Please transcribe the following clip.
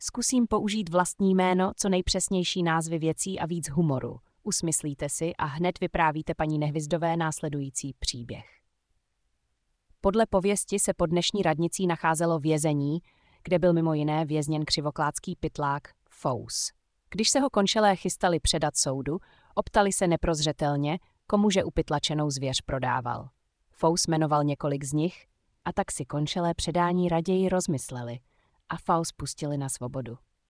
Zkusím použít vlastní jméno, co nejpřesnější názvy věcí a víc humoru. Usmyslíte si a hned vyprávíte paní Nehvizdové následující příběh. Podle pověsti se pod dnešní radnicí nacházelo vězení, kde byl mimo jiné vězněn křivoklátský pytlák Fous. Když se ho končelé chystali předat soudu, optali se neprozřetelně, komuže upytlačenou zvěř prodával. Fous jmenoval několik z nich, a tak si končelé předání raději rozmysleli a Fous pustili na svobodu.